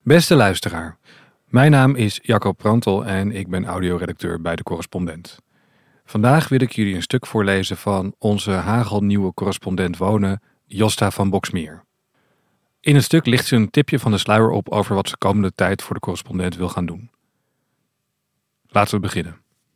Beste luisteraar, mijn naam is Jacco Prantel en ik ben audioredacteur bij De Correspondent. Vandaag wil ik jullie een stuk voorlezen van onze hagelnieuwe correspondent wonen, Josta van Boxmeer. In het stuk licht ze een tipje van de sluier op over wat ze komende tijd voor De Correspondent wil gaan doen. Laten we beginnen.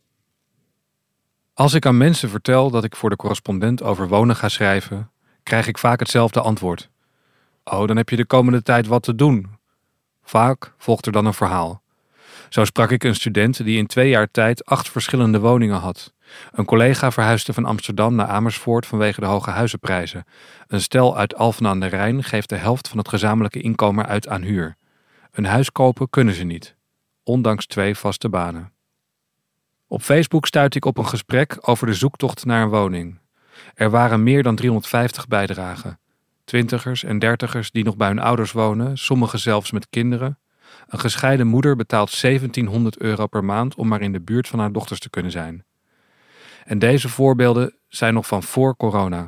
Als ik aan mensen vertel dat ik voor De Correspondent over wonen ga schrijven, krijg ik vaak hetzelfde antwoord. Oh, dan heb je de komende tijd wat te doen. Vaak volgt er dan een verhaal. Zo sprak ik een student die in 2 jaar tijd 8 verschillende woningen had. Een collega verhuisde van Amsterdam naar Amersfoort vanwege de hoge huizenprijzen. Een stel uit Alphen aan de Rijn geeft de helft van het gezamenlijke inkomen uit aan huur. Een huis kopen kunnen ze niet, ondanks 2 vaste banen. Op Facebook stuitte ik op een gesprek over de zoektocht naar een woning. Er waren meer dan 350 bijdragen. 20ers en 30ers die nog bij hun ouders wonen, sommigen zelfs met kinderen. Een gescheiden moeder betaalt €1700 per maand om maar in de buurt van haar dochters te kunnen zijn. En deze voorbeelden zijn nog van voor corona.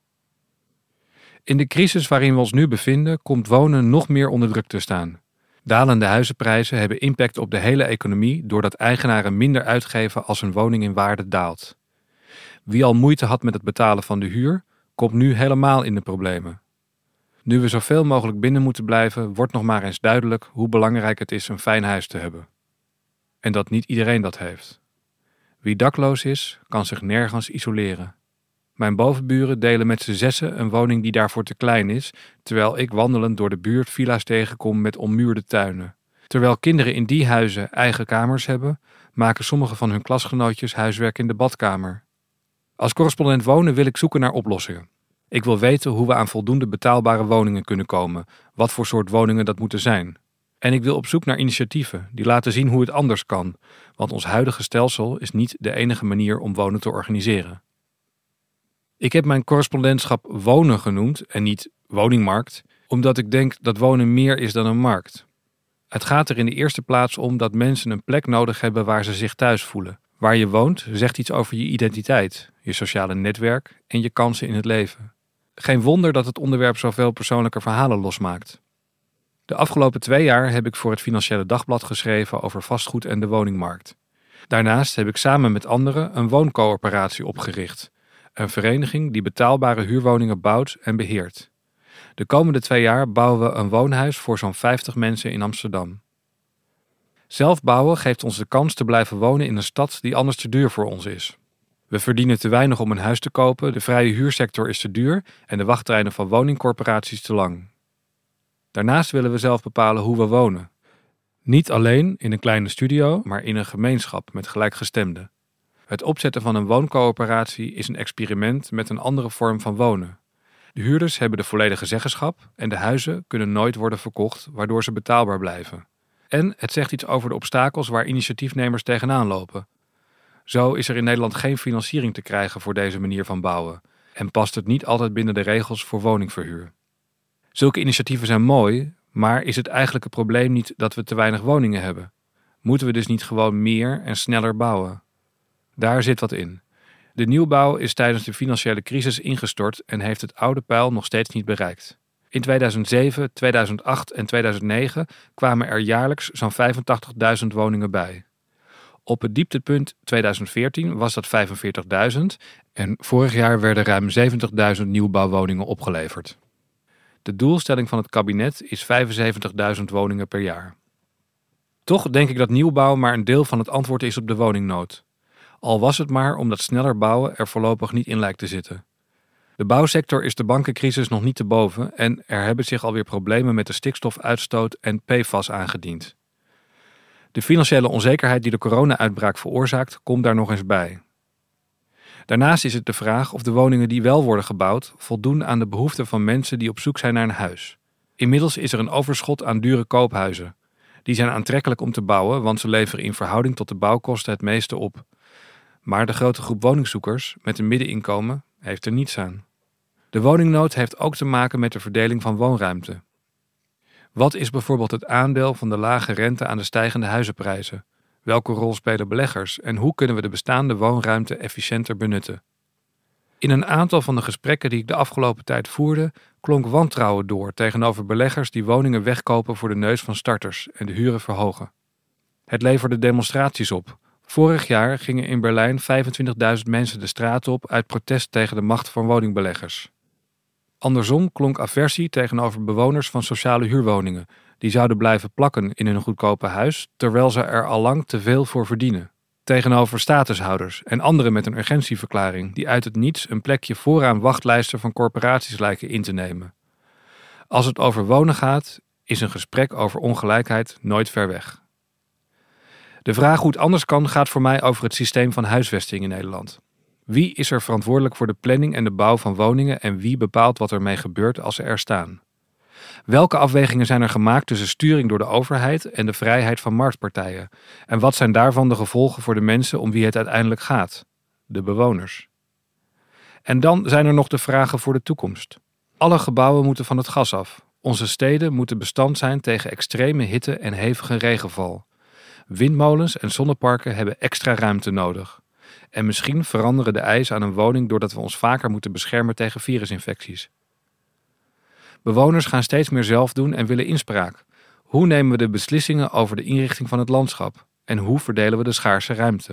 In de crisis waarin we ons nu bevinden, komt wonen nog meer onder druk te staan. Dalende huizenprijzen hebben impact op de hele economie doordat eigenaren minder uitgeven als hun woning in waarde daalt. Wie al moeite had met het betalen van de huur, komt nu helemaal in de problemen. Nu we zoveel mogelijk binnen moeten blijven, wordt nog maar eens duidelijk hoe belangrijk het is een fijn huis te hebben. En dat niet iedereen dat heeft. Wie dakloos is, kan zich nergens isoleren. Mijn bovenburen delen met z'n 6 een woning die daarvoor te klein is, terwijl ik wandelend door de buurt villa's tegenkom met ommuurde tuinen. Terwijl kinderen in die huizen eigen kamers hebben, maken sommige van hun klasgenootjes huiswerk in de badkamer. Als correspondent wonen wil ik zoeken naar oplossingen. Ik wil weten hoe we aan voldoende betaalbare woningen kunnen komen, wat voor soort woningen dat moeten zijn. En ik wil op zoek naar initiatieven die laten zien hoe het anders kan, want ons huidige stelsel is niet de enige manier om wonen te organiseren. Ik heb mijn correspondentschap wonen genoemd en niet woningmarkt, omdat ik denk dat wonen meer is dan een markt. Het gaat er in de eerste plaats om dat mensen een plek nodig hebben waar ze zich thuis voelen. Waar je woont zegt iets over je identiteit, je sociale netwerk en je kansen in het leven. Geen wonder dat het onderwerp zoveel persoonlijke verhalen losmaakt. De afgelopen 2 jaar heb ik voor het Financiële Dagblad geschreven over vastgoed en de woningmarkt. Daarnaast heb ik samen met anderen een wooncoöperatie opgericht. Een vereniging die betaalbare huurwoningen bouwt en beheert. De komende 2 jaar bouwen we een woonhuis voor zo'n 50 mensen in Amsterdam. Zelf bouwen geeft ons de kans te blijven wonen in een stad die anders te duur voor ons is. We verdienen te weinig om een huis te kopen, de vrije huursector is te duur en de wachttijden van woningcorporaties te lang. Daarnaast willen we zelf bepalen hoe we wonen. Niet alleen in een kleine studio, maar in een gemeenschap met gelijkgestemden. Het opzetten van een wooncoöperatie is een experiment met een andere vorm van wonen. De huurders hebben de volledige zeggenschap en de huizen kunnen nooit worden verkocht, waardoor ze betaalbaar blijven. En het zegt iets over de obstakels waar initiatiefnemers tegenaan lopen. Zo is er in Nederland geen financiering te krijgen voor deze manier van bouwen en past het niet altijd binnen de regels voor woningverhuur. Zulke initiatieven zijn mooi, maar is het eigenlijke probleem niet dat we te weinig woningen hebben? Moeten we dus niet gewoon meer en sneller bouwen? Daar zit wat in. De nieuwbouw is tijdens de financiële crisis ingestort en heeft het oude peil nog steeds niet bereikt. In 2007, 2008 en 2009 kwamen er jaarlijks zo'n 85.000 woningen bij. Op het dieptepunt 2014 was dat 45.000 en vorig jaar werden ruim 70.000 nieuwbouwwoningen opgeleverd. De doelstelling van het kabinet is 75.000 woningen per jaar. Toch denk ik dat nieuwbouw maar een deel van het antwoord is op de woningnood. Al was het maar omdat sneller bouwen er voorlopig niet in lijkt te zitten. De bouwsector is de bankencrisis nog niet te boven en er hebben zich alweer problemen met de stikstofuitstoot en PFAS aangediend. De financiële onzekerheid die de corona-uitbraak veroorzaakt, komt daar nog eens bij. Daarnaast is het de vraag of de woningen die wel worden gebouwd voldoen aan de behoeften van mensen die op zoek zijn naar een huis. Inmiddels is er een overschot aan dure koophuizen. Die zijn aantrekkelijk om te bouwen, want ze leveren in verhouding tot de bouwkosten het meeste op. Maar de grote groep woningzoekers met een middeninkomen heeft er niets aan. De woningnood heeft ook te maken met de verdeling van woonruimte. Wat is bijvoorbeeld het aandeel van de lage rente aan de stijgende huizenprijzen? Welke rol spelen beleggers en hoe kunnen we de bestaande woonruimte efficiënter benutten? In een aantal van de gesprekken die ik de afgelopen tijd voerde, klonk wantrouwen door tegenover beleggers die woningen wegkopen voor de neus van starters en de huren verhogen. Het leverde demonstraties op. Vorig jaar gingen in Berlijn 25.000 mensen de straat op uit protest tegen de macht van woningbeleggers. Andersom klonk aversie tegenover bewoners van sociale huurwoningen, die zouden blijven plakken in hun goedkope huis, terwijl ze er al lang te veel voor verdienen. Tegenover statushouders en anderen met een urgentieverklaring die uit het niets een plekje vooraan wachtlijsten van corporaties lijken in te nemen. Als het over wonen gaat, is een gesprek over ongelijkheid nooit ver weg. De vraag hoe het anders kan gaat voor mij over het systeem van huisvesting in Nederland. Wie is er verantwoordelijk voor de planning en de bouw van woningen en wie bepaalt wat ermee gebeurt als ze er staan? Welke afwegingen zijn er gemaakt tussen sturing door de overheid en de vrijheid van marktpartijen? En wat zijn daarvan de gevolgen voor de mensen om wie het uiteindelijk gaat? De bewoners. En dan zijn er nog de vragen voor de toekomst. Alle gebouwen moeten van het gas af. Onze steden moeten bestand zijn tegen extreme hitte en hevige regenval. Windmolens en zonneparken hebben extra ruimte nodig. En misschien veranderen de eisen aan een woning doordat we ons vaker moeten beschermen tegen virusinfecties. Bewoners gaan steeds meer zelf doen en willen inspraak. Hoe nemen we de beslissingen over de inrichting van het landschap? En hoe verdelen we de schaarse ruimte?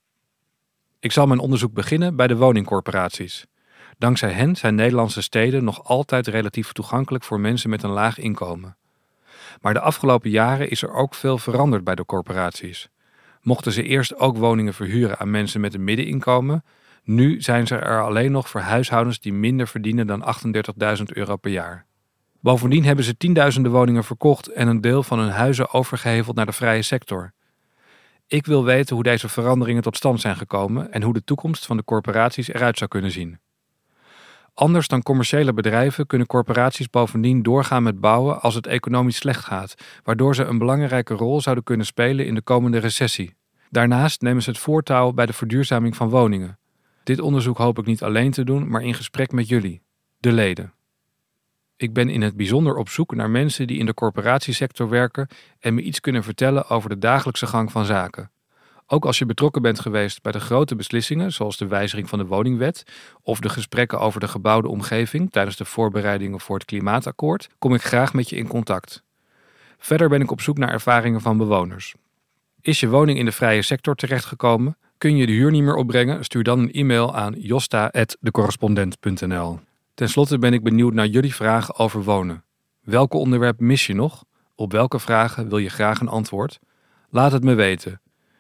Ik zal mijn onderzoek beginnen bij de woningcorporaties. Dankzij hen zijn Nederlandse steden nog altijd relatief toegankelijk voor mensen met een laag inkomen. Maar de afgelopen jaren is er ook veel veranderd bij de corporaties. Mochten ze eerst ook woningen verhuren aan mensen met een middeninkomen, nu zijn ze er alleen nog voor huishoudens die minder verdienen dan €38.000 per jaar. Bovendien hebben ze tienduizenden woningen verkocht en een deel van hun huizen overgeheveld naar de vrije sector. Ik wil weten hoe deze veranderingen tot stand zijn gekomen en hoe de toekomst van de corporaties eruit zou kunnen zien. Anders dan commerciële bedrijven kunnen corporaties bovendien doorgaan met bouwen als het economisch slecht gaat, waardoor ze een belangrijke rol zouden kunnen spelen in de komende recessie. Daarnaast nemen ze het voortouw bij de verduurzaming van woningen. Dit onderzoek hoop ik niet alleen te doen, maar in gesprek met jullie, de leden. Ik ben in het bijzonder op zoek naar mensen die in de corporatiesector werken en me iets kunnen vertellen over de dagelijkse gang van zaken. Ook als je betrokken bent geweest bij de grote beslissingen, zoals de wijziging van de woningwet of de gesprekken over de gebouwde omgeving tijdens de voorbereidingen voor het klimaatakkoord, kom ik graag met je in contact. Verder ben ik op zoek naar ervaringen van bewoners. Is je woning in de vrije sector terechtgekomen? Kun je de huur niet meer opbrengen? Stuur dan een e-mail aan josta@decorrespondent.nl. Ten slotte ben ik benieuwd naar jullie vragen over wonen. Welke onderwerpen mis je nog? Op welke vragen wil je graag een antwoord? Laat het me weten.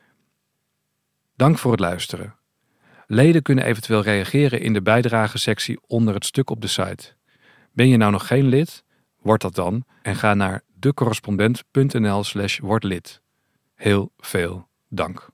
Dank voor het luisteren. Leden kunnen eventueel reageren in de bijdragesectie onder het stuk op de site. Ben je nou nog geen lid? Word dat dan en ga naar decorrespondent.nl/wordlid. Heel veel dank.